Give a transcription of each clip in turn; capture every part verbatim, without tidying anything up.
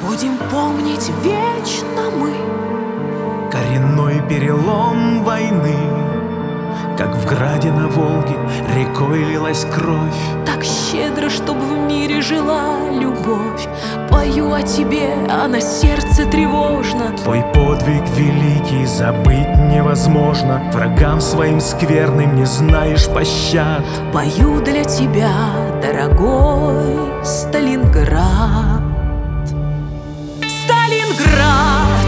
Будем помнить вечно мы коренной перелом войны, как в граде на Волге рекой лилась кровь. так щедро, чтоб в мире жила любовь. Пою о тебе, а на сердце тревожно. Твой подвиг великий забыть невозможно. Врагам своим скверным не знаешь пощад. Пою для тебя, дорогой Сталинград. Сталинград!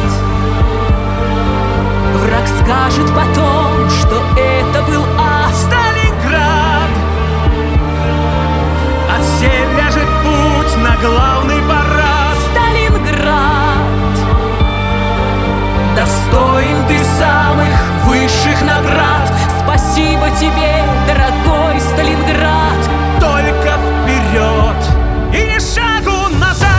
Враг скажет потом, что это был ад. Сталинград! От сель ляжет путь на главный парад. Сталинград! Достоин ты самых высших наград. Спасибо тебе, дорогой Сталинград. Только вперед и ни шагу назад.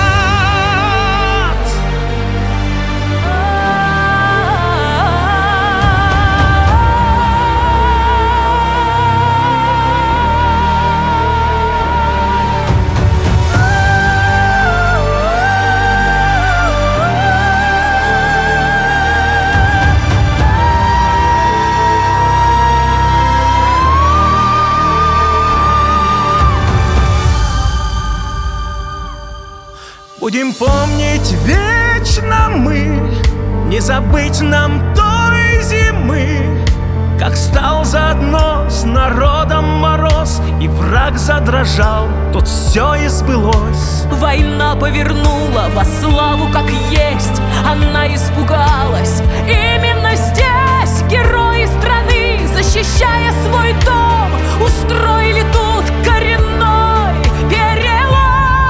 Будем помнить вечно мы, не забыть нам той зимы, как стал заодно с народом мороз, и враг задрожал, тут все и сбылось. Война повернула во славу, как есть. Она испугалась. Именно здесь герои страны, защищая свой дом, устроили тут коренной перелом.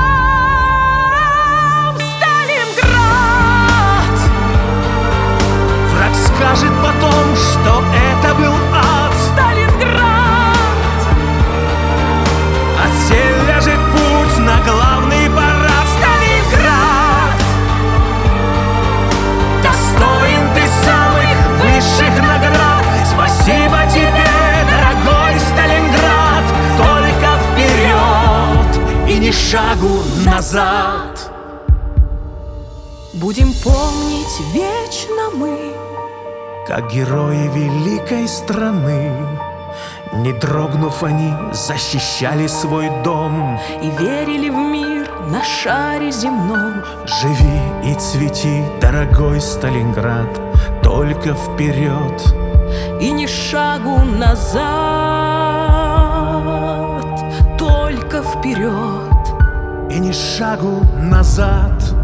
Сталинград! Враг скажет потом, что это был ад. Сталинград! От сель ляжет путь на главный парад. Сталинград! Достоин ты самых высших наград. Спасибо тебе, дорогой Сталинград. Только вперед и ни шагу назад. Будем помнить вечно мы, как герои великой страны, не дрогнув они, защищали свой дом. и верили в мир на шаре земном. Живи и цвети, дорогой Сталинград, только вперед И ни шагу назад, только вперед. и ни шагу назад.